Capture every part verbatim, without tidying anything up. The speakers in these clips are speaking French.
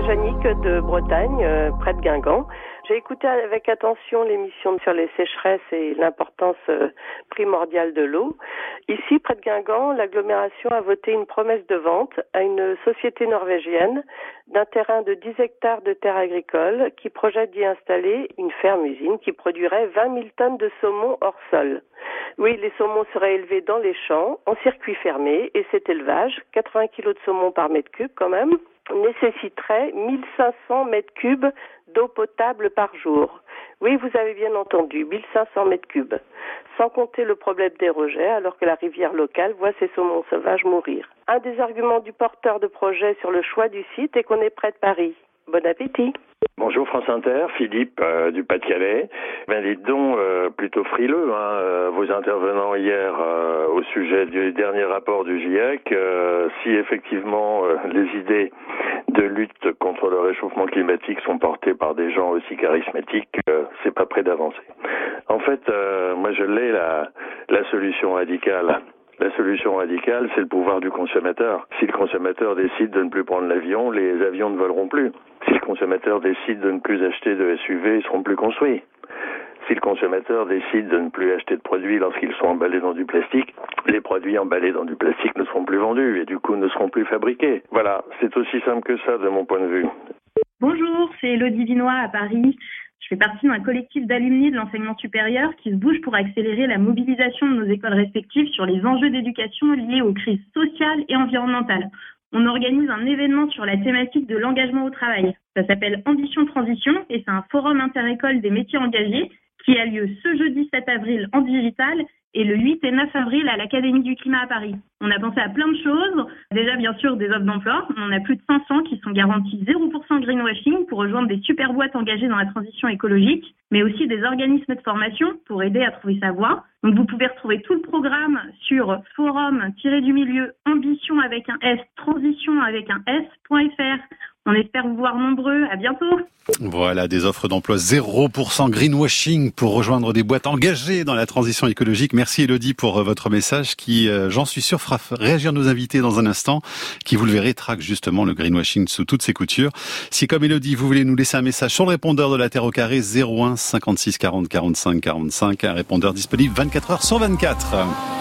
Jannick de Bretagne, euh, près de Guingamp. J'ai écouté avec attention l'émission sur les sécheresses et l'importance euh, primordiale de l'eau. Ici, près de Guingamp, l'agglomération a voté une promesse de vente à une société norvégienne d'un terrain de dix hectares de terres agricoles qui projette d'y installer une ferme-usine qui produirait vingt mille tonnes de saumon hors sol. Oui, les saumons seraient élevés dans les champs, en circuit fermé, et cet élevage, quatre-vingts kilos de saumon par mètre cube quand même, nécessiterait mille cinq cents mètres cubes d'eau potable par jour. Oui, vous avez bien entendu, mille cinq cents mètres cubes. Sans compter le problème des rejets, alors que la rivière locale voit ses saumons sauvages mourir. Un des arguments du porteur de projet sur le choix du site est qu'on est près de Paris. Bon appétit. Bonjour France Inter, Philippe euh, du Pas-de-Calais. Ben dites donc, euh, plutôt frileux, hein, euh, vos intervenants hier euh, au sujet du dernier rapport du GIEC. Euh, si effectivement euh, les idées de lutte contre le réchauffement climatique sont portées par des gens aussi charismatiques, euh, c'est pas près d'avancer. En fait, euh, moi je l'ai la, la solution radicale. La solution radicale, c'est le pouvoir du consommateur. Si le consommateur décide de ne plus prendre l'avion, les avions ne voleront plus. Si le consommateur décide de ne plus acheter de S U V, ils seront plus construits. Si le consommateur décide de ne plus acheter de produits lorsqu'ils sont emballés dans du plastique, les produits emballés dans du plastique ne seront plus vendus et du coup ne seront plus fabriqués. Voilà, c'est aussi simple que ça de mon point de vue. Bonjour, c'est Elodie Vinois à Paris. Je fais partie d'un collectif d'alumni de l'enseignement supérieur qui se bouge pour accélérer la mobilisation de nos écoles respectives sur les enjeux d'éducation liés aux crises sociales et environnementales. On organise un événement sur la thématique de l'engagement au travail. Ça s'appelle Ambition Transition et c'est un forum interécole des métiers engagés qui a lieu ce jeudi sept avril en digital et le huit et neuf avril à l'Académie du Climat à Paris. On a pensé à plein de choses. Déjà, bien sûr, des offres d'emploi. On a plus de cinq cents qui sont garantis zéro pour cent greenwashing pour rejoindre des super boîtes engagées dans la transition écologique, mais aussi des organismes de formation pour aider à trouver sa voie. Donc, vous pouvez retrouver tout le programme sur forum-du-milieu ambition avec un S, transition avec un S.fr. On espère vous voir nombreux. À bientôt. Voilà, des offres d'emploi zéro pour cent greenwashing pour rejoindre des boîtes engagées dans la transition écologique. Merci Elodie pour votre message qui, j'en suis sûr, fera réagir nos invités dans un instant, qui, vous le verrez, traque justement le greenwashing sous toutes ses coutures. Si, comme Elodie, vous voulez nous laisser un message sur le répondeur de la Terre au carré, zéro un cinquante-six quarante quarante-cinq quarante-cinq, un répondeur disponible vingt-quatre heures sur vingt-quatre.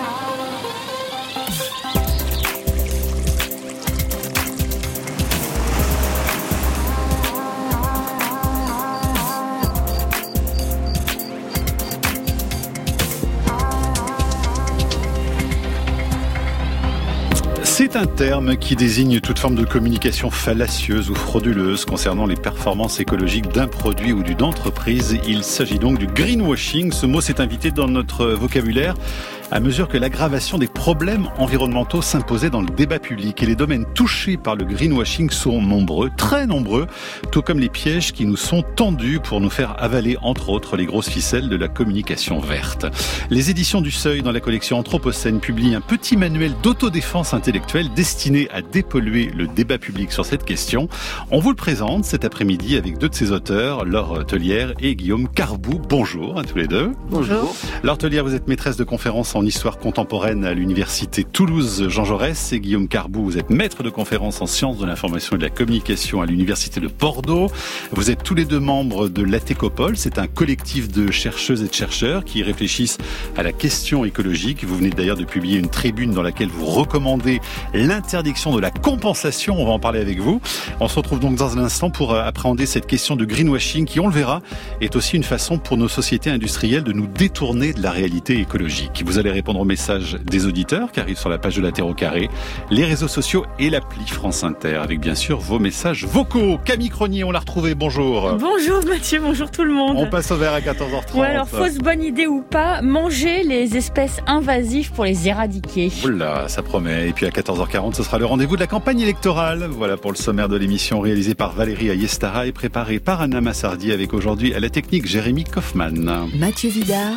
C'est un terme qui désigne toute forme de communication fallacieuse ou frauduleuse concernant les performances écologiques d'un produit ou d'une entreprise. Il s'agit donc du greenwashing. Ce mot s'est invité dans notre vocabulaire à mesure que l'aggravation des problèmes environnementaux s'imposait dans le débat public. Et les domaines touchés par le greenwashing sont nombreux, très nombreux, tout comme les pièges qui nous sont tendus pour nous faire avaler, entre autres, les grosses ficelles de la communication verte. Les éditions du Seuil, dans la collection Anthropocène, publient un petit manuel d'autodéfense intellectuelle destiné à dépolluer le débat public sur cette question. On vous le présente cet après-midi avec deux de ses auteurs, Laure Tellière et Guillaume Carbou. Bonjour à tous les deux. Bonjour. Laure Tellière, vous êtes maîtresse de conférences en histoire contemporaine à l'université Toulouse Jean Jaurès, et Guillaume Carbou, vous êtes maître de conférences en sciences de l'information et de la communication à l'université de Bordeaux. Vous êtes tous les deux membres de l'Atécopole, c'est un collectif de chercheuses et de chercheurs qui réfléchissent à la question écologique. Vous venez d'ailleurs de publier une tribune dans laquelle vous recommandez l'interdiction de la compensation. On va en parler avec vous. On se retrouve donc dans un instant pour appréhender cette question de greenwashing qui, on le verra, est aussi une façon pour nos sociétés industrielles de nous détourner de la réalité écologique. Vous allez répondre aux messages des auditeurs qui arrivent sur la page de la Terre au carré, les réseaux sociaux et l'appli France Inter, avec bien sûr vos messages vocaux. Camille Cronier, on l'a retrouvée, bonjour. Bonjour Mathieu, bonjour tout le monde. On passe au vert à quatorze heures trente. Ouais, alors fausse bonne idée ou pas, manger les espèces invasives pour les éradiquer. Oula, ça promet. Et puis à quatorze heures quarante, ce sera le rendez-vous de la campagne électorale. Voilà pour le sommaire de l'émission réalisée par Valérie Ayestara et préparée par Anna Massardi, avec aujourd'hui à la technique Jérémy Kaufmann. Mathieu Vidard.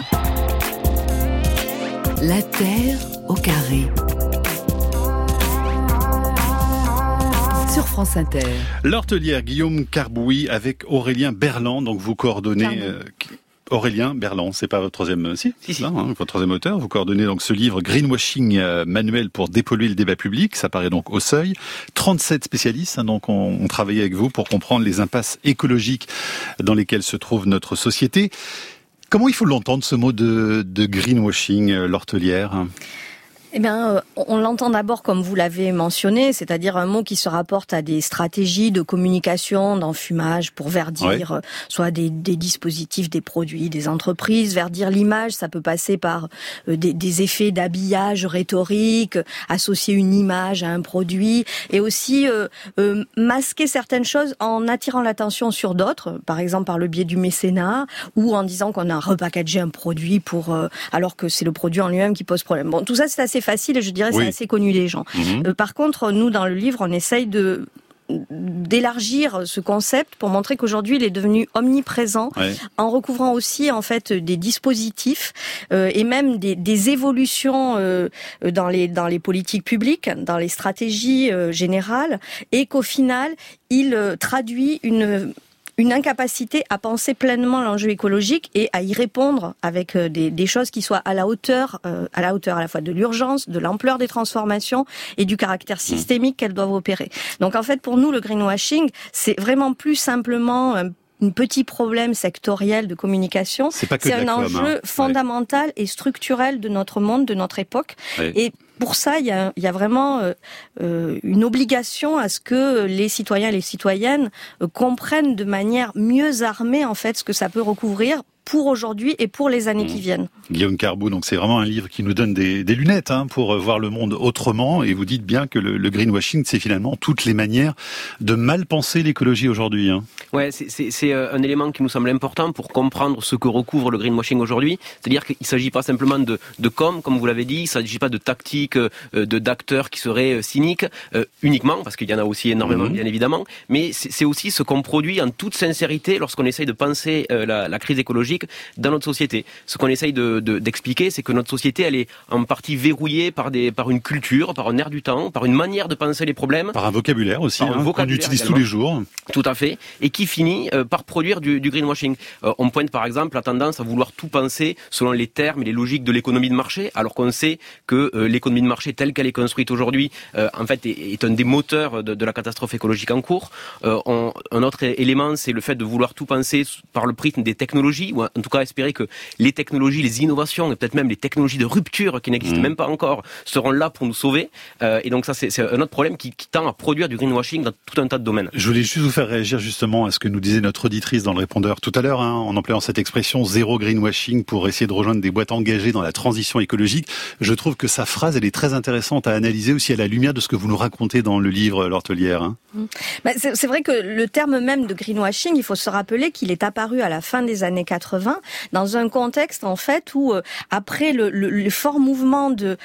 La Terre au carré. Sur France Inter. Laure Tellière, Guillaume Carbou avec Aurélien Berland, donc vous coordonnez... Euh, Aurélien Berland, c'est pas votre troisième, si, si, si. Là, hein, votre troisième auteur. Vous coordonnez donc ce livre Greenwashing, euh, manuel pour dépolluer le débat public. Ça paraît donc au Seuil. trente-sept spécialistes, hein, donc on, on travaille avec vous pour comprendre les impasses écologiques dans lesquelles se trouve notre société. Comment il faut l'entendre, ce mot de, de greenwashing, euh, Lortellière ? Eh bien, euh, on l'entend d'abord comme vous l'avez mentionné, c'est-à-dire un mot qui se rapporte à des stratégies de communication, d'enfumage pour verdir, ouais. soit des, des dispositifs, des produits, des entreprises. Verdir l'image, ça peut passer par euh, des, des effets d'habillage rhétorique, associer une image à un produit, et aussi euh, euh, masquer certaines choses en attirant l'attention sur d'autres, par exemple par le biais du mécénat, ou en disant qu'on a repackagé un produit pour euh, alors que c'est le produit en lui-même qui pose problème. Bon, tout ça c'est assez facile et je dirais oui. c'est assez connu des gens. Mmh. Euh, par contre, nous dans le livre, on essaye de d'élargir ce concept pour montrer qu'aujourd'hui il est devenu omniprésent, ouais. en recouvrant aussi en fait des dispositifs euh, et même des, des évolutions euh, dans les dans les politiques publiques, dans les stratégies euh, générales, et qu'au final il euh, traduit une une incapacité à penser pleinement l'enjeu écologique et à y répondre avec des, des choses qui soient à la hauteur, euh, à la hauteur à la fois de l'urgence, de l'ampleur des transformations et du caractère systémique qu'elles doivent opérer. Donc en fait, pour nous, le greenwashing, c'est vraiment plus simplement un un petit problème sectoriel de communication. C'est, pas que c'est un com, enjeu hein. fondamental ouais. et structurel de notre monde, de notre époque. Ouais. Et pour ça, il y a, il y a vraiment euh, une obligation à ce que les citoyens et les citoyennes euh, comprennent de manière mieux armée en fait ce que ça peut recouvrir pour aujourd'hui et pour les années mmh. qui viennent. Guillaume Carbou, donc c'est vraiment un livre qui nous donne des, des lunettes hein, pour voir le monde autrement, et vous dites bien que le, le greenwashing, c'est finalement toutes les manières de mal penser l'écologie aujourd'hui. Hein. Ouais, c'est, c'est, c'est un élément qui nous semble important pour comprendre ce que recouvre le greenwashing aujourd'hui. C'est-à-dire qu'il ne s'agit pas simplement de, de com, comme vous l'avez dit, il ne s'agit pas de tactiques, de, d'acteurs qui seraient cyniques euh, uniquement, parce qu'il y en a aussi énormément, mmh. bien évidemment, mais c'est, c'est aussi ce qu'on produit en toute sincérité lorsqu'on essaye de penser euh, la, la crise écologique dans notre société. Ce qu'on essaye de, de, d'expliquer, c'est que notre société, elle est en partie verrouillée par, des, par une culture, par un air du temps, par une manière de penser les problèmes. Par un vocabulaire aussi, hein, vocabulaire qu'on utilise également. Tous les jours. Tout à fait. Et qui finit euh, par produire du, du greenwashing. Euh, on pointe par exemple la tendance à vouloir tout penser selon les termes et les logiques de l'économie de marché, alors qu'on sait que euh, l'économie de marché telle qu'elle est construite aujourd'hui, euh, en fait, est, est un des moteurs de, de la catastrophe écologique en cours. Euh, on, un autre élément, c'est le fait de vouloir tout penser par le prisme des technologies, ou en tout cas espérer que les technologies, les innovations, et peut-être même les technologies de rupture qui n'existent mmh. même pas encore, seront là pour nous sauver. Euh, et donc ça, c'est, c'est un autre problème qui, qui tend à produire du greenwashing dans tout un tas de domaines. Je voulais juste vous faire réagir justement à ce que nous disait notre auditrice dans le répondeur tout à l'heure, hein, en employant cette expression zéro greenwashing pour essayer de rejoindre des boîtes engagées dans la transition écologique. Je trouve que sa phrase, elle est très intéressante à analyser aussi à la lumière de ce que vous nous racontez dans le livre, Lortellière. Hein. Mmh. Bah, c'est, c'est vrai que le terme même de greenwashing, il faut se rappeler qu'il est apparu à la fin des années quatre-vingts dans un contexte en fait où euh, après le, le, le fort mouvement de,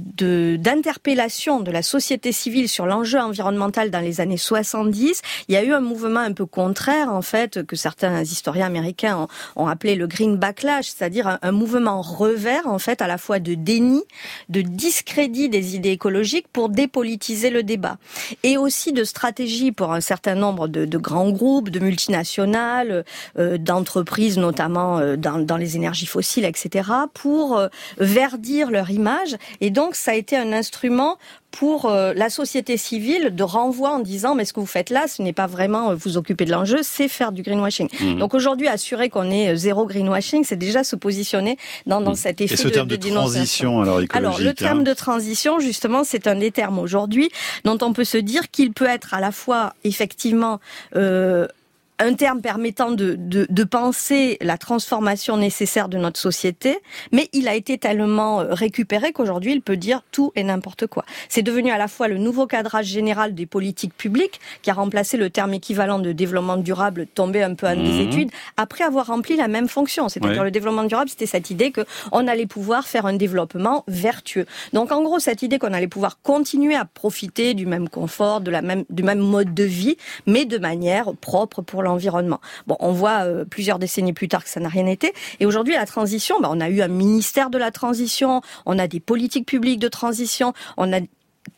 de d'interpellation de la société civile sur l'enjeu environnemental dans les années soixante-dix, il y a eu un mouvement un peu contraire en fait que certains historiens américains ont, ont appelé le green backlash, c'est-à-dire un, un mouvement revers en fait à la fois de déni, de discrédit des idées écologiques pour dépolitiser le débat, et aussi de stratégie pour un certain nombre de, de grands groupes, de multinationales, euh, d'entreprises notamment euh, dans, dans les énergies fossiles, et cetera, pour euh, verdir leur image. Et donc, ça a été un instrument pour euh, la société civile de renvoi en disant mais ce que vous faites là, ce n'est pas vraiment euh, vous occuper de l'enjeu, c'est faire du greenwashing. Mmh. Donc aujourd'hui, assurer qu'on est zéro greenwashing, c'est déjà se positionner dans, dans mmh. cet effet de, Et ce terme de, de, de transition alors écologique. Alors le terme hein. de transition, justement, c'est un des termes aujourd'hui dont on peut se dire qu'il peut être à la fois effectivement euh, un terme permettant de, de, de penser la transformation nécessaire de notre société, mais il a été tellement récupéré qu'aujourd'hui, il peut dire tout et n'importe quoi. C'est devenu à la fois le nouveau cadrage général des politiques publiques, qui a remplacé le terme équivalent de développement durable, tombé un peu en mmh. désétude, après avoir rempli la même fonction. C'est-à-dire ouais. le développement durable, c'était cette idée qu'on allait pouvoir faire un développement vertueux. Donc en gros, cette idée qu'on allait pouvoir continuer à profiter du même confort, de la même, du même mode de vie, mais de manière propre pour l'environnement. Environnement. Bon, on voit euh, plusieurs décennies plus tard que ça n'a rien été. Et aujourd'hui, la transition, bah, on a eu un ministère de la transition, on a des politiques publiques de transition, on a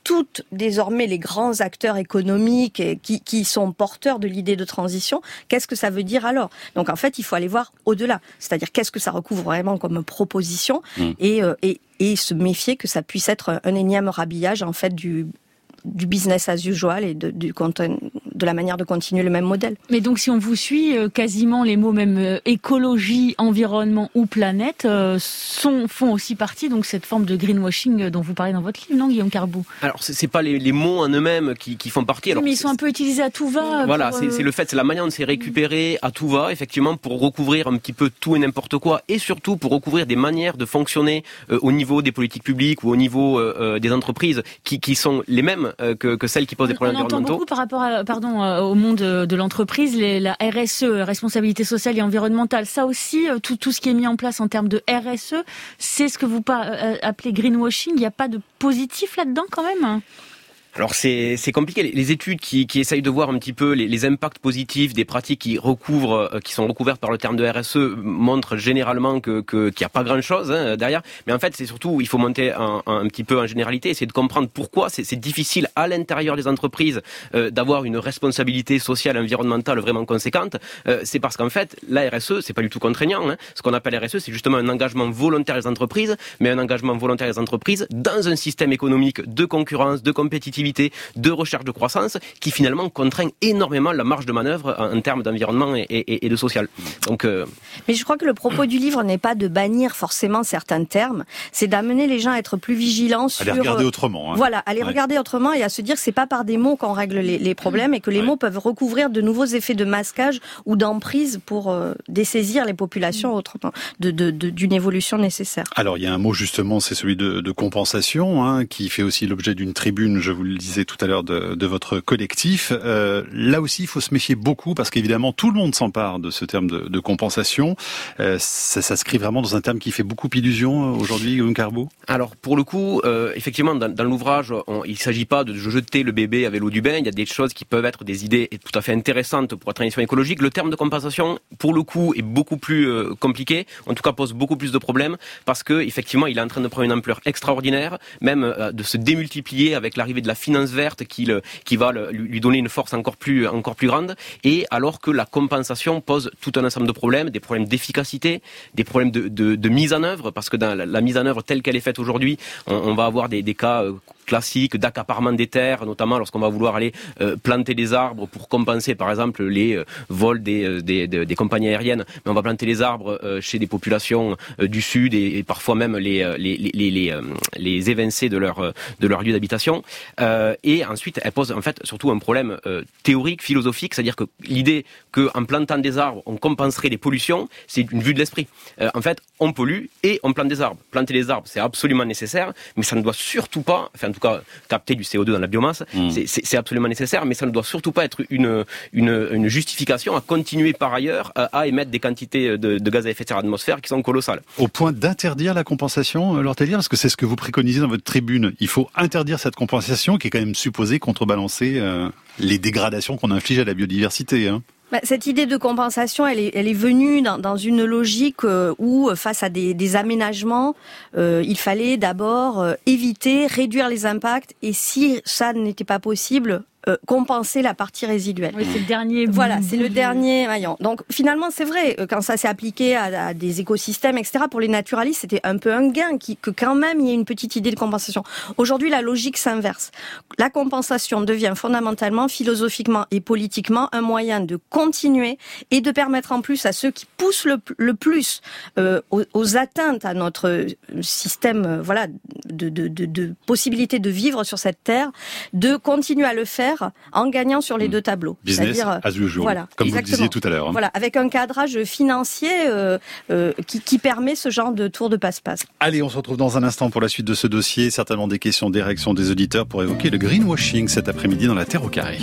toutes désormais les grands acteurs économiques qui, qui sont porteurs de l'idée de transition, qu'est-ce que ça veut dire alors? Donc en fait, il faut aller voir au-delà. C'est-à-dire qu'est-ce que ça recouvre vraiment comme proposition mmh. et, euh, et, et se méfier que ça puisse être un énième rhabillage en fait du du business as usual et de, du content, de la manière de continuer le même modèle. Mais donc si on vous suit, euh, quasiment les mots même euh, écologie, environnement ou planète euh, sont, font aussi partie donc cette forme de greenwashing dont vous parlez dans votre livre, non Guillaume Carbou? Alors c'est, c'est pas les, les mots en eux-mêmes qui, qui font partie. Alors, mais ils sont un peu utilisés à tout va. Voilà, pour, c'est, euh... c'est le fait, c'est la manière dont c'est récupéré à tout va, effectivement, pour recouvrir un petit peu tout et n'importe quoi, et surtout pour recouvrir des manières de fonctionner euh, au niveau des politiques publiques ou au niveau euh, des entreprises qui, qui sont les mêmes euh, que, que celles qui posent des problèmes on entend environnementaux. Beaucoup par rapport à, pardon, au monde de l'entreprise, les, la R S E, responsabilité sociale et environnementale. Ça aussi, tout, tout ce qui est mis en place en termes de R S E, c'est ce que vous appelez greenwashing. Il n'y a pas de positif là-dedans quand même? Alors c'est c'est compliqué. Les études qui qui essayent de voir un petit peu les, les impacts positifs des pratiques qui recouvrent, euh, qui sont recouvertes par le terme de R S E montrent généralement que que qu'il y a pas grand chose hein, derrière. Mais en fait c'est surtout il faut monter un, un petit peu en généralité, essayer de comprendre pourquoi c'est, c'est difficile à l'intérieur des entreprises euh, d'avoir une responsabilité sociale et environnementale vraiment conséquente. Euh, c'est parce qu'en fait la R S E c'est pas du tout contraignant. Hein. Ce qu'on appelle R S E c'est justement un engagement volontaire des entreprises, mais un engagement volontaire des entreprises dans un système économique de concurrence, de compétitivité, de recherche de croissance qui finalement contraint énormément la marge de manœuvre en, en termes d'environnement et, et, et de social. Donc, euh... Mais je crois que le propos du livre n'est pas de bannir forcément certains termes, c'est d'amener les gens à être plus vigilants sur... À les regarder autrement. Hein. Voilà, à les ouais. regarder autrement et à se dire que c'est pas par des mots qu'on règle les, les problèmes et que les ouais. mots peuvent recouvrir de nouveaux effets de masquage ou d'emprise pour euh, dessaisir les populations autrement, de, de, de, d'une évolution nécessaire. Alors il y a un mot justement, c'est celui de, de compensation, hein, qui fait aussi l'objet d'une tribune, je vous le disais tout à l'heure, de, de votre collectif. Euh, là aussi, il faut se méfier beaucoup parce qu'évidemment, tout le monde s'empare de ce terme de, de compensation. Euh, ça s'inscrit vraiment dans un terme qui fait beaucoup illusion aujourd'hui, Guillaume Carbou. Alors, pour le coup, euh, effectivement, dans, dans l'ouvrage, on, il ne s'agit pas de jeter le bébé avec l'eau du bain. Il y a des choses qui peuvent être des idées tout à fait intéressantes pour la transition écologique. Le terme de compensation, pour le coup, est beaucoup plus euh, compliqué. En tout cas, pose beaucoup plus de problèmes parce que, effectivement, il est en train de prendre une ampleur extraordinaire, même euh, de se démultiplier avec l'arrivée de la finance verte qui, le, qui va le, lui donner une force encore plus, encore plus grande, et alors que la compensation pose tout un ensemble de problèmes, des problèmes d'efficacité, des problèmes de, de, de mise en œuvre, parce que dans la, la mise en œuvre telle qu'elle est faite aujourd'hui, on, on va avoir des, des cas euh, classiques d'accaparement des terres, notamment lorsqu'on va vouloir aller euh, planter des arbres pour compenser par exemple les euh, vols des, euh, des, des, des compagnies aériennes, mais on va planter les arbres euh, chez des populations euh, du sud et, et parfois même les, les, les, les, les, euh, les évincer de leur, de leur lieu d'habitation. Euh, et ensuite, elle pose en fait surtout un problème euh, théorique, philosophique, c'est-à-dire que l'idée qu'en plantant des arbres, on compenserait les pollutions, c'est une vue de l'esprit. Euh, en fait, on pollue et on plante des arbres. Planter des arbres, c'est absolument nécessaire, mais ça ne doit surtout pas, enfin en tout cas, capter du C O deux dans la biomasse, mmh. c'est, c'est, c'est absolument nécessaire, mais ça ne doit surtout pas être une, une, une justification à continuer par ailleurs à, à émettre des quantités de, de gaz à effet de serre à l'atmosphère qui sont colossales. Au point d'interdire la compensation, Laure Tellier, parce que c'est ce que vous préconisez dans votre tribune. Il faut interdire cette compensation qui est quand même supposée contrebalancer euh, les dégradations qu'on inflige à la biodiversité. Hein. Cette idée de compensation, elle est, elle est venue dans, dans une logique où, face à des, des aménagements, euh, il fallait d'abord euh, éviter, réduire les impacts, et si ça n'était pas possible, Euh, compenser la partie résiduelle. Oui, c'est le dernier. Voilà, c'est le dernier maillon. Donc finalement, c'est vrai, quand ça s'est appliqué à, à des écosystèmes, et cetera, pour les naturalistes, c'était un peu un gain, qui, que quand même il y ait une petite idée de compensation. Aujourd'hui, la logique s'inverse. La compensation devient fondamentalement, philosophiquement et politiquement un moyen de continuer et de permettre en plus à ceux qui poussent le, le plus euh, aux, aux atteintes à notre système, euh, voilà, de, de, de, de possibilité de vivre sur cette terre, de continuer à le faire en gagnant sur les deux tableaux. Business C'est-à-dire, as usual, voilà, comme exactement. vous le disiez tout à l'heure. Hein. Voilà, avec un cadrage financier euh, euh, qui, qui permet ce genre de tour de passe-passe. Allez, on se retrouve dans un instant pour la suite de ce dossier. Certainement des questions, des réactions des auditeurs pour évoquer le greenwashing cet après-midi dans la Terre au carré.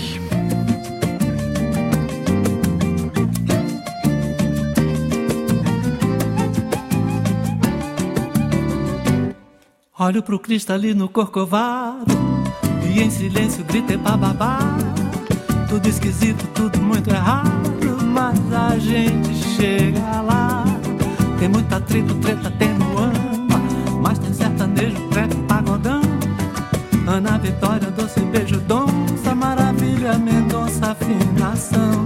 Olho pro cristalino corcovado e em silêncio grita é pra babar. Tudo esquisito, tudo muito errado, mas a gente chega lá. Tem muito atrito, treta tem no ama, mas tem sertanejo, trap, pagodão. Ana Vitória, doce beijo, donça, maravilha, Mendonça, afinação.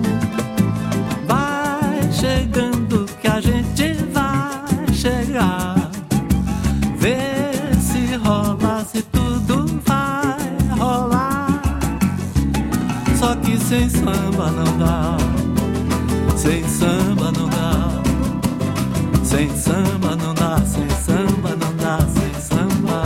Vai chegando que a gente vai chegar. Vê se rola, se tudo vai rolar. Só que sem samba não dá. Sem samba não dá. Sem samba não dá. Sem samba não dá. Sem samba.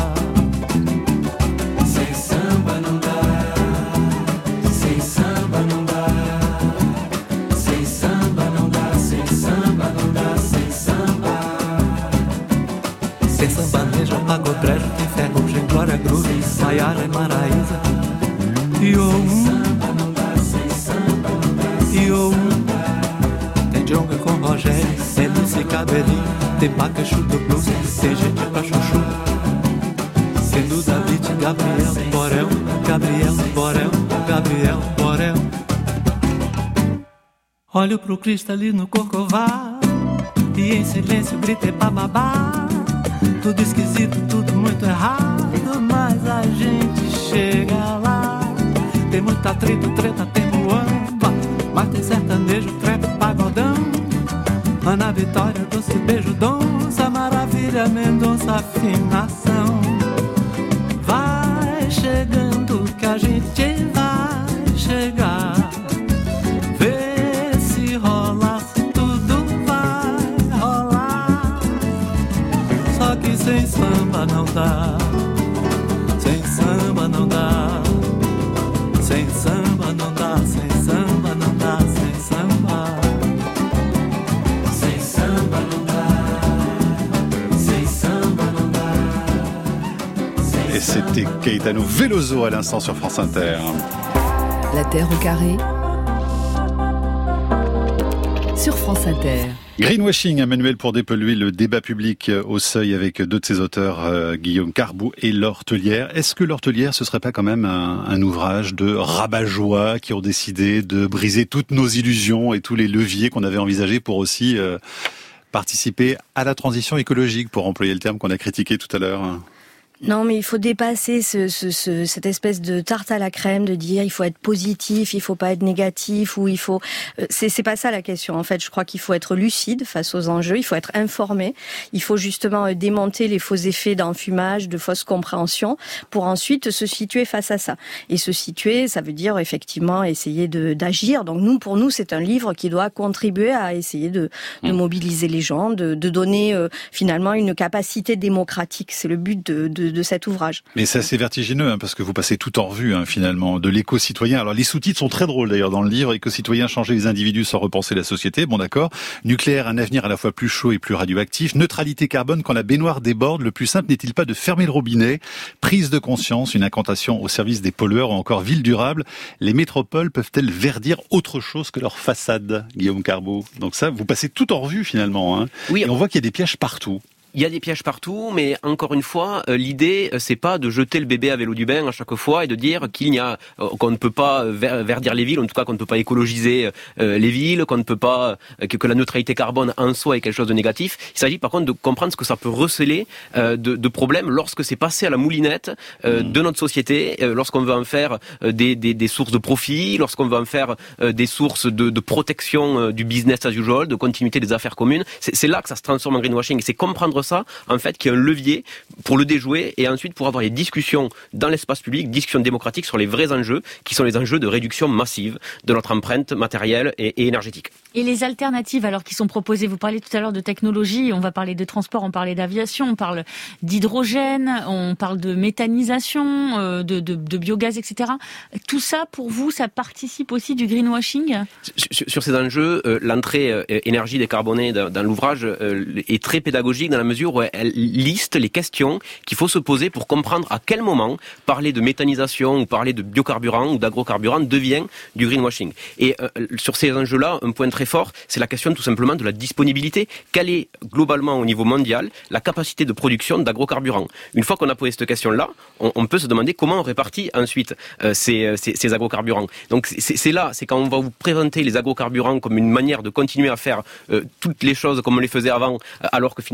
Sem samba não dá. Sem samba não dá. Sem samba não dá. Sem samba não dá. Sem samba. Sem sambaneja, pagodrejo, tem ferro, tem glória, groove, Maiara e Maraísa. E o um. E o um. Tem Djonga com Rogério, tem Lucy Cabelinho, tem Pacachu do Blues, tem gente pra chuchu. Tem Duda Beat, Gabriel, Borel, Gabriel, Borel, Gabriel, Borel. Olho pro cristalino Corcovado e em silêncio gritei bababá. Tudo esquisito, tudo muito errado, mas a gente chega lá. Tem muita treta, treta, tem muamba, mas tem sertanejo, trap, pagodão. Ana Vitória, doce beijo, donça, maravilha, Mendonça, afinação. Vai chegando que a gente vai chegar. Vê se rola, se tudo vai rolar. Só que sem samba não dá. Sem samba não dá. Sem samba não dá. Sem samba não dá. Sem samba. Sem samba não dá. Sem samba não dá. Et c'était Caetano Veloso à l'instant sur France Inter. La Terre au carré sur France Inter. Greenwashing, un manuel pour dépolluer le débat public au Seuil avec deux de ses auteurs, euh, Guillaume Carbou et Laure Tellière. Est-ce que Laure Tellière, ce serait pas quand même un, un ouvrage de rabat-joie qui ont décidé de briser toutes nos illusions et tous les leviers qu'on avait envisagés pour aussi euh, participer à la transition écologique, pour employer le terme qu'on a critiqué tout à l'heure? Non, mais il faut dépasser ce, ce, ce, cette espèce de tarte à la crème, de dire il faut être positif, il faut pas être négatif, ou il faut. C'est, c'est pas ça la question. En fait, je crois qu'il faut être lucide face aux enjeux, il faut être informé, il faut justement démonter les faux effets d'enfumage, de fausses compréhensions, pour ensuite se situer face à ça. Et se situer, ça veut dire effectivement essayer de d'agir. Donc nous, pour nous, c'est un livre qui doit contribuer à essayer de, de mobiliser les gens, de, de donner euh, finalement une capacité démocratique. C'est le but de, de de cet ouvrage. Mais c'est assez vertigineux, hein, parce que vous passez tout en revue, hein, finalement, de l'éco-citoyen. Alors les sous-titres sont très drôles d'ailleurs dans le livre. Éco-citoyen, changer les individus sans repenser la société. Bon d'accord. Nucléaire, un avenir à la fois plus chaud et plus radioactif. Neutralité carbone, quand la baignoire déborde, le plus simple n'est-il pas de fermer le robinet? Prise de conscience, une incantation au service des pollueurs, ou encore ville durable. Les métropoles peuvent-elles verdir autre chose que leur façade, Guillaume Carbou? Donc ça, vous passez tout en revue finalement, hein. Oui. Et on voit qu'il y a des pièges partout. Il y a des pièges partout, mais encore une fois, euh, l'idée, c'est pas de jeter le bébé avec l'eau du bain à chaque fois et de dire qu'il n'y a, euh, qu'on ne peut pas ver- verdir les villes, en tout cas qu'on ne peut pas écologiser euh, les villes, qu'on ne peut pas, euh, que, que la neutralité carbone en soi est quelque chose de négatif. Il s'agit par contre de comprendre ce que ça peut receler euh, de, de problèmes lorsque c'est passé à la moulinette euh, mmh. de notre société, euh, lorsqu'on veut en faire euh, des, des, des sources de profit, lorsqu'on veut en faire euh, des sources de, de protection euh, du business as usual, de continuité des affaires communes. C'est, c'est là que ça se transforme en greenwashing. C'est comprendre ça, en fait, qui est un levier pour le déjouer et ensuite pour avoir des discussions dans l'espace public, discussions démocratiques sur les vrais enjeux, qui sont les enjeux de réduction massive de notre empreinte matérielle et, et énergétique. Et les alternatives, alors, qui sont proposées, vous parlez tout à l'heure de technologie, on va parler de transport, on parlait d'aviation, on parle d'hydrogène, on parle de méthanisation, euh, de, de, de biogaz, et cetera. Tout ça, pour vous, ça participe aussi du greenwashing? Sur, sur ces enjeux, euh, l'entrée euh, énergie décarbonée dans, dans l'ouvrage euh, est très pédagogique dans la mesure où elle liste les questions qu'il faut se poser pour comprendre à quel moment parler de méthanisation ou parler de biocarburants ou d'agrocarburants devient du greenwashing. Et euh, sur ces enjeux-là, un point très fort, c'est la question tout simplement de la disponibilité. Quelle est globalement au niveau mondial la capacité de production d'agrocarburants? Une fois qu'on a posé cette question-là, on, on peut se demander comment on répartit ensuite euh, ces, ces, ces agrocarburants. Donc c'est, c'est là, c'est quand on va vous présenter les agrocarburants comme une manière de continuer à faire euh, toutes les choses comme on les faisait avant, alors que finalement la capacité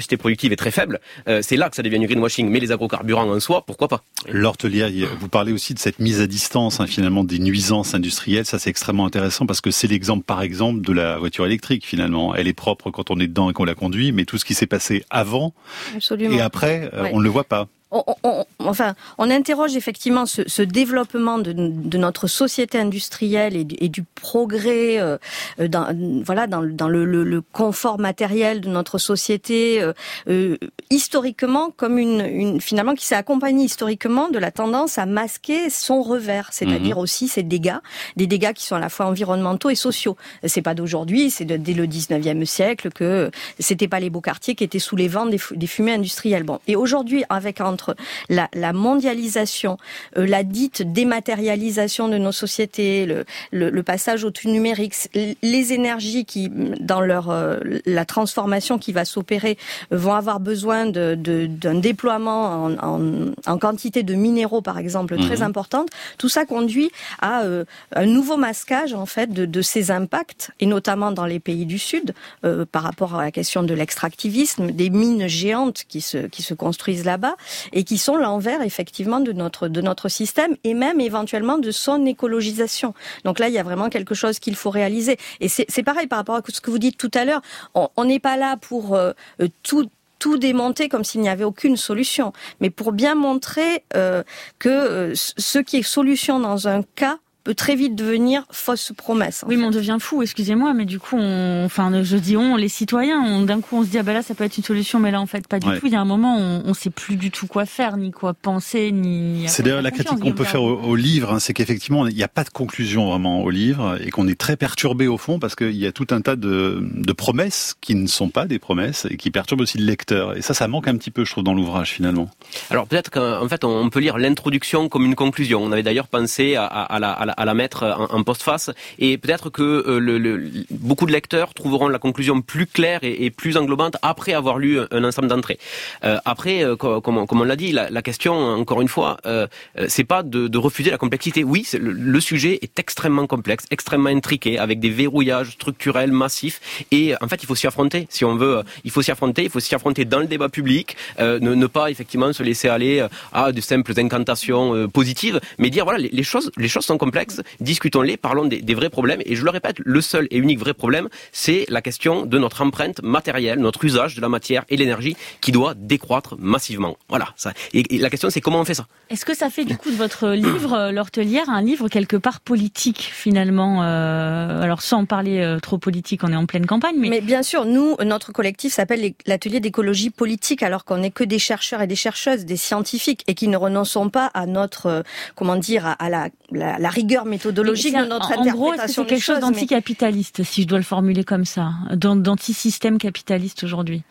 capacité productive est très faible, euh, c'est là que ça devient du greenwashing. Mais les agrocarburants en soi, pourquoi pas? Laure Tellier, vous parlez aussi de cette mise à distance, hein, finalement, des nuisances industrielles. Ça, c'est extrêmement intéressant parce que c'est l'exemple, par exemple, de la voiture électrique, finalement. Elle est propre quand on est dedans et qu'on la conduit, mais tout ce qui s'est passé avant Absolument. et après, euh, ouais. on ne le voit pas. On, on, enfin, on interroge effectivement ce, ce développement de, de notre société industrielle et du, et du progrès, euh, dans, voilà, dans, dans le, le, le confort matériel de notre société, euh, euh, historiquement, comme une, une, finalement, qui s'est accompagné historiquement de la tendance à masquer son revers, c'est-à-dire mmh. aussi ces dégâts, des dégâts qui sont à la fois environnementaux et sociaux. C'est pas d'aujourd'hui, c'est de, dès le dix-neuvième siècle que c'était pas les beaux quartiers qui étaient sous les vents des, des fumées industrielles. Bon, et aujourd'hui, avec entre La, la mondialisation, euh, la dite dématérialisation de nos sociétés, le, le, le passage au tout numérique, les énergies qui, dans leur euh, la transformation qui va s'opérer, vont avoir besoin de, de, d'un déploiement en, en, en quantité de minéraux, par exemple, très mmh. importante. Tout ça conduit à euh, un nouveau masquage, en fait, de, de ces impacts, et notamment dans les pays du Sud, euh, par rapport à la question de l'extractivisme, des mines géantes qui se, qui se construisent là-bas, et qui sont l'envers, effectivement, de notre, de notre système, et même éventuellement de son écologisation. Donc là, il y a vraiment quelque chose qu'il faut réaliser. Et c'est, c'est pareil par rapport à ce que vous dites tout à l'heure. On n'est pas là pour euh, tout... tout démonter comme s'il n'y avait aucune solution, mais pour bien montrer euh, que euh, ce qui est solution dans un cas peut très vite devenir fausse promesse. Oui, fait. mais on devient fou, excusez-moi, mais du coup, on, enfin, je dis on, les citoyens, on, d'un coup, on se dit, ah ben là, ça peut être une solution, mais là, en fait, pas du ouais. tout. Il y a un moment, on, on sait plus du tout quoi faire, ni quoi penser, ni... C'est d'ailleurs la critique qu'on peut faire au, au livre, hein, c'est qu'effectivement, il n'y a pas de conclusion vraiment au livre, et qu'on est très perturbé au fond, parce qu'il y a tout un tas de, de promesses qui ne sont pas des promesses, et qui perturbent aussi le lecteur. Et ça, ça manque un petit peu, je trouve, dans l'ouvrage, finalement. Alors, peut-être qu'en fait, on peut lire l'introduction comme une conclusion. On avait d'ailleurs pensé à, à, à la... À la à la mettre en, en postface, et peut-être que euh, le, le, beaucoup de lecteurs trouveront la conclusion plus claire et, et plus englobante après avoir lu un ensemble d'entrées. Euh, après, euh, comme, comme on l'a dit, la, la question, encore une fois, euh, c'est pas de, de refuser la complexité. Oui, c'est, le, le sujet est extrêmement complexe, extrêmement intriqué, avec des verrouillages structurels massifs, et en fait, il faut s'y affronter. Si on veut, il faut s'y affronter, il faut s'y affronter dans le débat public, euh, ne, ne pas effectivement se laisser aller à de simples incantations euh, positives, mais dire voilà, les, les choses, les choses sont complexes. Discutons-les, parlons des, des vrais problèmes. Et je le répète, le seul et unique vrai problème, c'est la question de notre empreinte matérielle, notre usage de la matière et l'énergie qui doit décroître massivement. Voilà. Ça. Et, et la question, c'est comment on fait ça? Est-ce que ça fait du coup de votre livre, Laure Tellier, un livre quelque part politique finalement euh, alors sans parler euh, trop politique, on est en pleine campagne. Mais... mais bien sûr, nous, notre collectif s'appelle l'atelier d'écologie politique, alors qu'on n'est que des chercheurs et des chercheuses, des scientifiques, et qui ne renonçons pas à notre, euh, comment dire, à, à la, la, la rigueur méthodologique de notre en, interprétation. En gros, est-ce que c'est quelque chose choses, d'anticapitaliste, mais... si je dois le formuler comme ça, d'anti-système capitaliste aujourd'hui?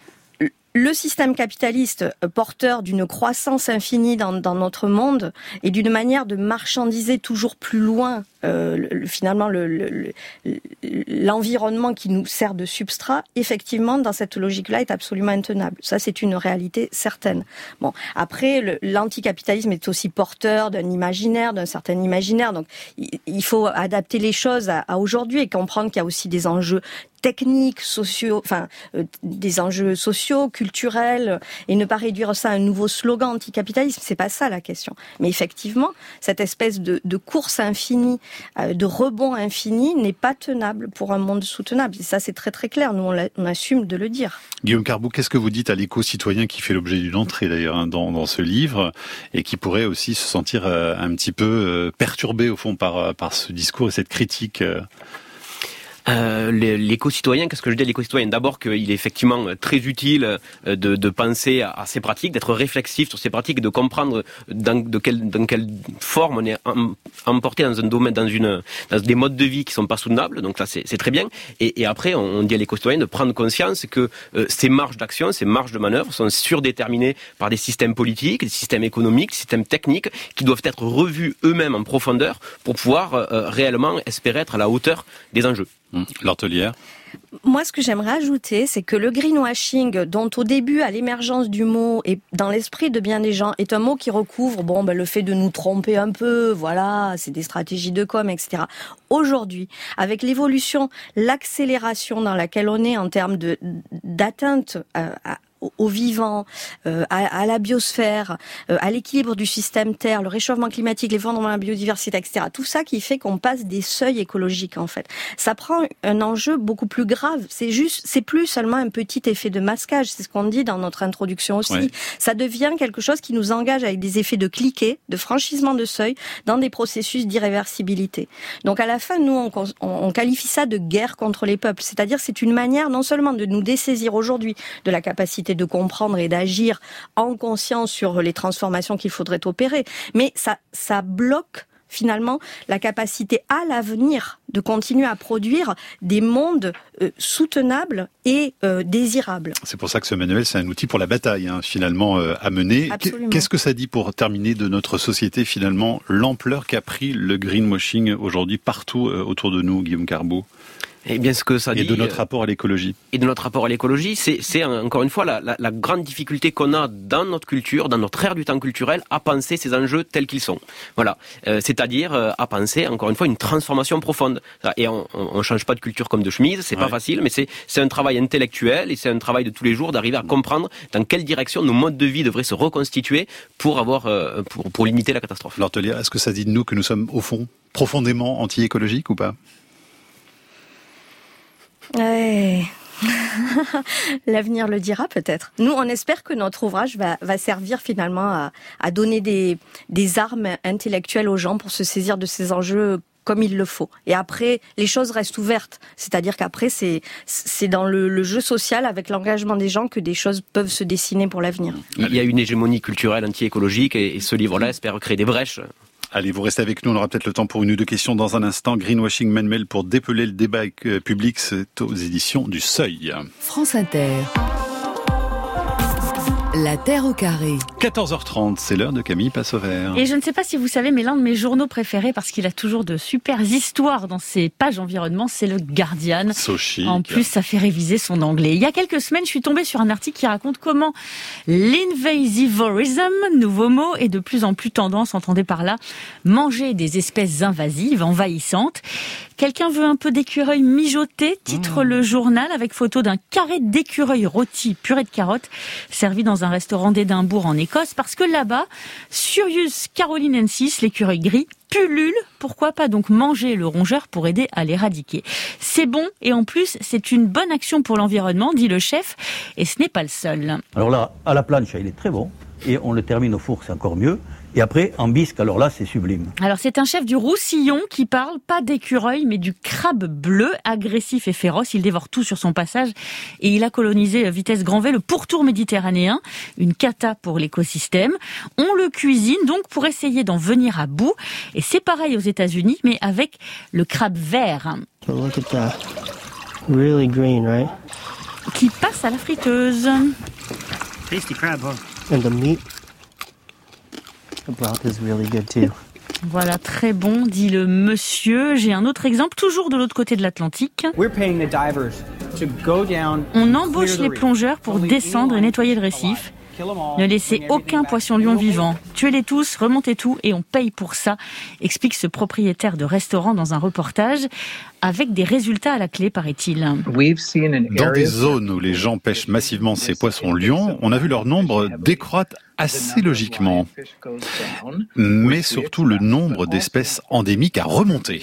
Le système capitaliste, porteur d'une croissance infinie dans, dans notre monde et d'une manière de marchandiser toujours plus loin euh, le, finalement le, le, l'environnement qui nous sert de substrat, effectivement, dans cette logique-là, est absolument intenable. Ça, c'est une réalité certaine. Bon, après, le, l'anticapitalisme est aussi porteur d'un imaginaire, d'un certain imaginaire. Donc, il, il faut adapter les choses à, à aujourd'hui et comprendre qu'il y a aussi des enjeux techniques, sociaux, enfin euh, des enjeux sociaux, culturels, et ne pas réduire ça à un nouveau slogan anticapitalisme. C'est pas ça la question. Mais effectivement, cette espèce de, de course infinie, euh, de rebond infini, n'est pas tenable pour un monde soutenable. Et ça, c'est très très clair. Nous, on, on assume de le dire. Guillaume Carbou, qu'est-ce que vous dites à l'éco-citoyen qui fait l'objet d'une entrée d'ailleurs hein, dans, dans ce livre et qui pourrait aussi se sentir euh, un petit peu euh, perturbé au fond par par ce discours et cette critique euh... Euh, l'éco-citoyen, qu'est-ce que je dis à l'éco-citoyen? D'abord qu'il est effectivement très utile de, de penser à, à ces pratiques, d'être réflexif sur ces pratiques et de comprendre dans, de quelle, dans quelle forme on est emporté dans un domaine, dans, une, dans des modes de vie qui sont pas soutenables. Donc là, c'est, c'est très bien. Et, et après, on, on dit à l'éco-citoyen de prendre conscience que euh, ces marges d'action, ces marges de manœuvre sont surdéterminées par des systèmes politiques, des systèmes économiques, des systèmes techniques qui doivent être revus eux-mêmes en profondeur pour pouvoir euh, réellement espérer être à la hauteur des enjeux. Laure Tellier. Moi, ce que j'aimerais ajouter, c'est que le greenwashing, dont au début, à l'émergence du mot, et dans l'esprit de bien des gens, est un mot qui recouvre bon, ben, le fait de nous tromper un peu, voilà, c'est des stratégies de com, et cetera. Aujourd'hui, avec l'évolution, l'accélération dans laquelle on est en termes de d'atteinte à, à au vivant, euh, à, à la biosphère, euh, à l'équilibre du système Terre, le réchauffement climatique, l'effondrement de la biodiversité, et cetera. Tout ça qui fait qu'on passe des seuils écologiques, en fait. Ça prend un enjeu beaucoup plus grave. C'est juste, c'est plus seulement un petit effet de masquage. C'est ce qu'on dit dans notre introduction aussi. Ouais. Ça devient quelque chose qui nous engage avec des effets de cliquet, de franchissement de seuil, dans des processus d'irréversibilité. Donc, à la fin, nous, on, on, on qualifie ça de guerre contre les peuples. C'est-à-dire, c'est une manière non seulement de nous dessaisir aujourd'hui de la capacité de comprendre et d'agir en conscience sur les transformations qu'il faudrait opérer. Mais ça, ça bloque finalement la capacité à l'avenir de continuer à produire des mondes euh, soutenables et euh, désirables. C'est pour ça que ce manuel, c'est un outil pour la bataille, hein, finalement, euh, à mener. Absolument. Qu'est-ce que ça dit, pour terminer, de notre société, finalement, l'ampleur qu'a pris le greenwashing aujourd'hui partout euh, autour de nous, Guillaume Carbou ? Eh bien, ce que ça dit, et de notre rapport à l'écologie. Et de notre rapport à l'écologie, c'est, c'est encore une fois la, la, la grande difficulté qu'on a dans notre culture, dans notre ère du temps culturel, à penser ces enjeux tels qu'ils sont. Voilà, euh, c'est-à-dire euh, à penser encore une fois une transformation profonde. Et on, on, on change pas de culture comme de chemise, c'est ouais. pas facile, mais c'est c'est un travail intellectuel et c'est un travail de tous les jours d'arriver à comprendre dans quelle direction nos modes de vie devraient se reconstituer pour avoir euh, pour pour limiter la catastrophe. Laure Tellier, est-ce que ça dit de nous que nous sommes au fond profondément anti-écologiques ou pas ? Ouais. L'avenir le dira peut-être. Nous, on espère que notre ouvrage va, va servir finalement à, à donner des, des armes intellectuelles aux gens pour se saisir de ces enjeux comme il le faut. Et après, les choses restent ouvertes. C'est-à-dire qu'après, c'est, c'est dans le, le jeu social, avec l'engagement des gens, que des choses peuvent se dessiner pour l'avenir. Il y a une hégémonie culturelle anti-écologique et, et ce livre-là espère créer des brèches. Allez, vous restez avec nous, on aura peut-être le temps pour une ou deux questions dans un instant. Greenwashing manuel pour dépeler le débat public, c'est aux éditions du Seuil. France Inter. La Terre au carré. quatorze heures trente, c'est l'heure de Camille Passe-au-Vert. Et je ne sais pas si vous savez, mais l'un de mes journaux préférés, parce qu'il a toujours de super histoires dans ses pages environnement, c'est le Guardian. So chic. En plus, ça fait réviser son anglais. Il y a quelques semaines, je suis tombée sur un article qui raconte comment l'invasivorism, nouveau mot, est de plus en plus tendance, entendez par là, manger des espèces invasives, envahissantes. Quelqu'un veut un peu d'écureuil mijoté, titre mmh. le journal, avec photo d'un carré d'écureuil rôti, purée de carottes, servi dans un restaurant d'Édimbourg en Écosse, parce que là-bas, Surius carolinensis, l'écureuil gris, pullule. Pourquoi pas donc manger le rongeur pour aider à l'éradiquer? C'est bon et en plus, c'est une bonne action pour l'environnement, dit le chef, et ce n'est pas le seul. Alors là, à la planche, il est très bon, et on le termine au four, c'est encore mieux. Et après, en bisque, alors là, c'est sublime. Alors, c'est un chef du Roussillon qui parle pas d'écureuil, mais du crabe bleu, agressif et féroce. Il dévore tout sur son passage et il a colonisé à vitesse grand V le pourtour méditerranéen. Une cata pour l'écosystème. On le cuisine donc pour essayer d'en venir à bout. Et c'est pareil aux États-Unis, mais avec le crabe vert. So look at that. Really green, right? Qui passe à la friteuse. Tasty crab, huh? And the meat. The broth is really good too. Voilà, très bon, dit le monsieur. J'ai un autre exemple, toujours de l'autre côté de l'Atlantique. On embauche les plongeurs pour descendre et nettoyer le récif. Ne laissez aucun poisson-lion vivant. Tuez-les tous, remontez tout et on paye pour ça, explique ce propriétaire de restaurant dans un reportage, avec des résultats à la clé, paraît-il. Dans des zones où les gens pêchent massivement ces poissons-lions, on a vu leur nombre décroître assez logiquement. Mais surtout, le nombre d'espèces endémiques a remonté.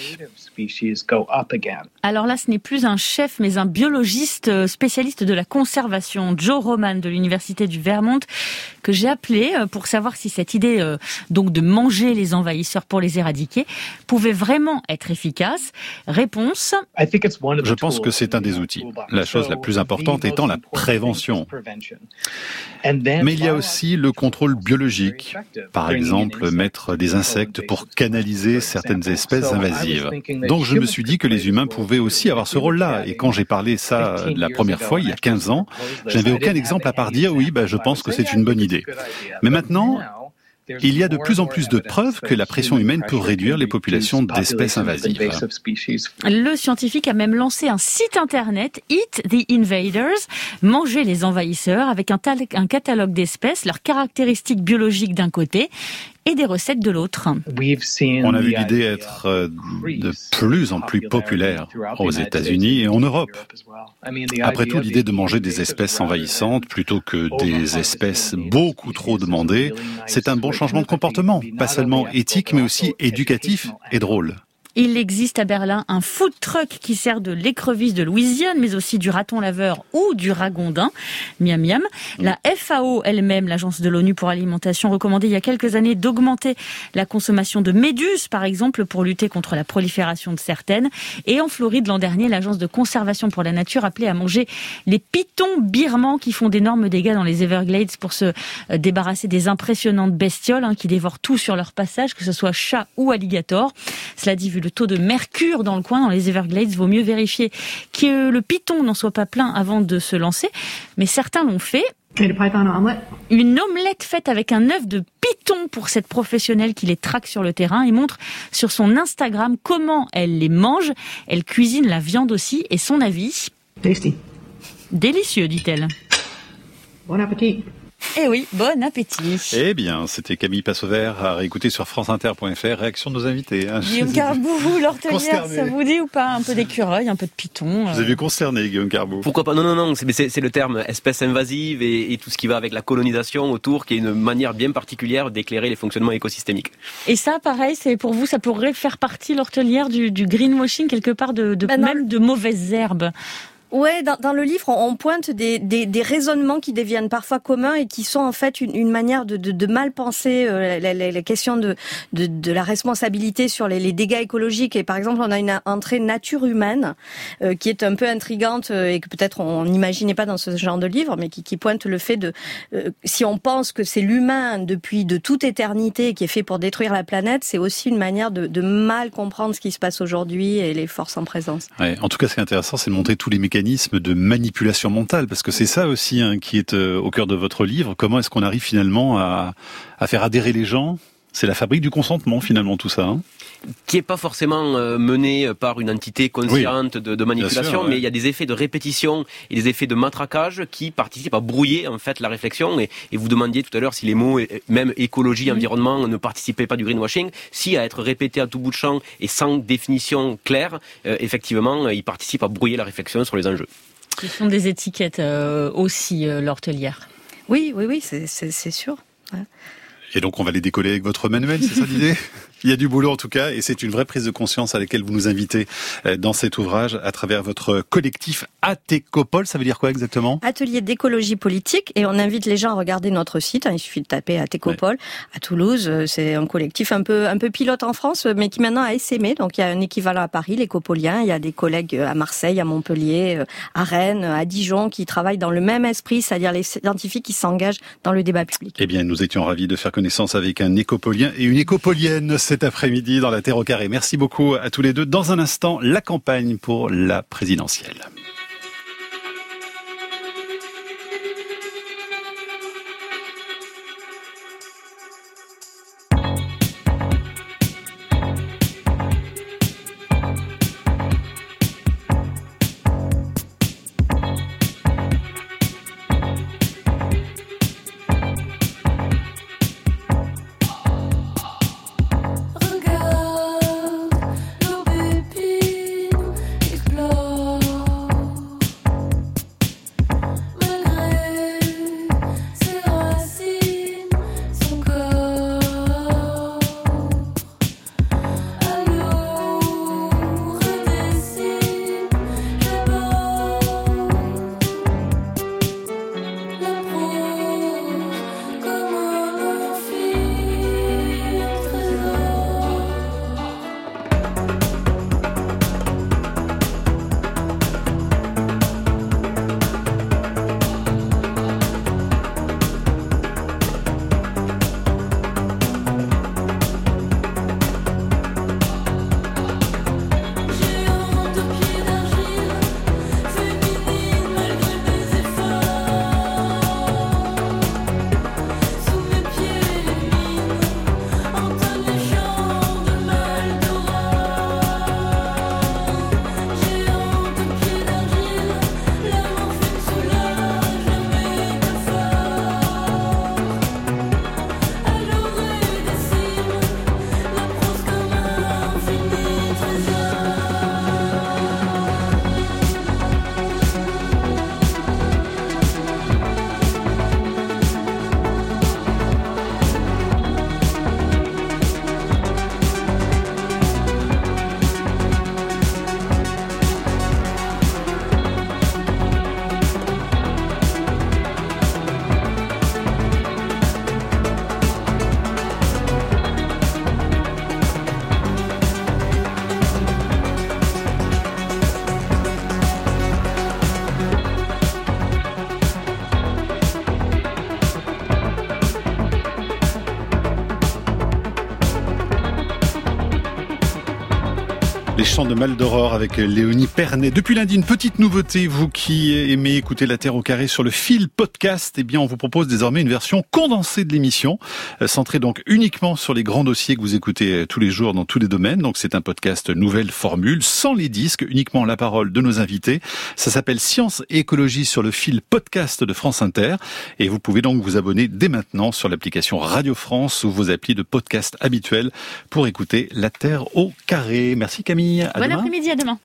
Alors là, ce n'est plus un chef, mais un biologiste spécialiste de la conservation, Joe Roman de l'université du Vermont, que j'ai appelé pour savoir si cette idée euh, donc de manger les envahisseurs pour les éradiquer pouvait vraiment être efficace. Réponse. Je pense que c'est un des outils. La chose la plus importante étant la prévention. Mais il y a aussi le contrôle biologique. Par exemple, mettre des insectes pour canaliser certaines espèces invasives. Donc je me suis dit que les humains pouvaient aussi avoir ce rôle-là. Et quand j'ai parlé ça la première fois, il y a quinze ans, j'avais aucun exemple à part dire oui, bah, je pense que c'est une bonne idée. Mais maintenant, Il y a de plus en plus de preuves que la pression humaine peut réduire les populations d'espèces invasives. Le scientifique a même lancé un site internet, Eat the Invaders, manger les envahisseurs, avec un, tal- un catalogue d'espèces, leurs caractéristiques biologiques d'un côté et des recettes de l'autre. On a vu l'idée être de plus en plus populaire aux États-Unis et en Europe. Après tout, l'idée de manger des espèces envahissantes plutôt que des espèces beaucoup trop demandées, c'est un bon changement de comportement, pas seulement éthique mais aussi éducatif et drôle. Il existe à Berlin un food truck qui sert de l'écrevisse de Louisiane, mais aussi du raton laveur ou du ragondin. Miam miam. La F A O elle-même, l'agence de l'ONU pour l'alimentation, recommandait il y a quelques années d'augmenter la consommation de méduses, par exemple, pour lutter contre la prolifération de certaines. Et en Floride, l'an dernier, l'agence de conservation pour la nature appelait à manger les pitons birmans qui font d'énormes dégâts dans les Everglades pour se débarrasser des impressionnantes bestioles hein, qui dévorent tout sur leur passage, que ce soit chat ou alligator. Cela dit, vu le taux de mercure dans le coin, dans les Everglades, vaut mieux vérifier que le piton n'en soit pas plein avant de se lancer. Mais certains l'ont fait. Une omelette faite avec un œuf de python pour cette professionnelle qui les traque sur le terrain et montre sur son Instagram comment elle les mange. Elle cuisine la viande aussi et son avis. Tasty. Délicieux, dit-elle. Bon appétit. Eh oui, bon appétit. Eh bien, c'était Camille Passovert à réécouter sur franceinter point f r. Réaction de nos invités. Hein. Guillaume Carbou, l'ortelière, ça vous dit ou pas? Un peu d'écureuil, un peu de python. Vous avez vu concerné, Guillaume Carbou. Pourquoi pas? Non, non, non, c'est, c'est, c'est le terme espèce invasive et, et tout ce qui va avec la colonisation autour, qui est une manière bien particulière d'éclairer les fonctionnements écosystémiques. Et ça, pareil, c'est pour vous, ça pourrait faire partie, l'ortelière, du, du greenwashing, quelque part, de, de ben même de mauvaises herbes. Ouais, dans, dans le livre, on, on pointe des, des, des raisonnements qui deviennent parfois communs et qui sont en fait une, une manière de, de, de mal penser euh, la, la, la question de, de, de la responsabilité sur les, les dégâts écologiques. Et par exemple, on a une entrée nature humaine euh, qui est un peu intrigante euh, et que peut-être on n'imaginait pas dans ce genre de livre, mais qui, qui pointe le fait de euh, si on pense que c'est l'humain depuis de toute éternité qui est fait pour détruire la planète, c'est aussi une manière de, de mal comprendre ce qui se passe aujourd'hui et les forces en présence. Ouais, en tout cas, ce qui est intéressant, c'est de montrer tous les mécanismes de manipulation mentale, parce que c'est ça aussi hein, qui est euh, au cœur de votre livre. Comment est-ce qu'on arrive finalement à, à faire adhérer les gens? C'est la fabrique du consentement finalement tout ça. Hein qui est pas forcément euh, mené par une entité consciente oui, de, de manipulation, sûr, ouais. mais il y a des effets de répétition et des effets de matraquage qui participent à brouiller en fait la réflexion. Et, et vous demandiez tout à l'heure si les mots, même écologie, environnement, ne participaient pas du greenwashing. Si à être répétés à tout bout de champ et sans définition claire, euh, effectivement, ils participent à brouiller la réflexion sur les enjeux. Ce sont des étiquettes euh, aussi, euh, l'ortelière. Oui, oui, oui, c'est, c'est, c'est sûr. Ouais. Et donc on va les décoller avec votre manuel, c'est ça l'idée? Il y a du boulot en tout cas, et c'est une vraie prise de conscience à laquelle vous nous invitez dans cet ouvrage à travers votre collectif Atécopole. Ça veut dire quoi exactement? Atelier d'écologie politique, et on invite les gens à regarder notre site. Il suffit de taper Atécopole ouais. à Toulouse. C'est un collectif un peu un peu pilote en France, mais qui maintenant a essaimé. Donc il y a un équivalent à Paris, les Copoliens. Il y a des collègues à Marseille, à Montpellier, à Rennes, à Dijon, qui travaillent dans le même esprit, c'est-à-dire les scientifiques qui s'engagent dans le débat public. Eh bien, nous étions ravis de faire connaissance avec un écopolien et une écopolienne cet après-midi dans la Terre au carré. Merci beaucoup à tous les deux. Dans un instant, la campagne pour la présidentielle. Regarde, nos pépines explosent. Les chants de Mal d'Aurore avec Léonie Pernet. Depuis lundi, une petite nouveauté, vous qui aimez écouter La Terre au carré sur le fil podcast, eh bien, on vous propose désormais une version condensée de l'émission, centrée donc uniquement sur les grands dossiers que vous écoutez tous les jours dans tous les domaines. Donc, c'est un podcast nouvelle formule, sans les disques, uniquement la parole de nos invités. Ça s'appelle Science et écologie sur le fil podcast de France Inter. Et vous pouvez donc vous abonner dès maintenant sur l'application Radio France ou vos applis de podcast habituels pour écouter La Terre au carré. Merci Camille. À bon demain. après-midi, à demain.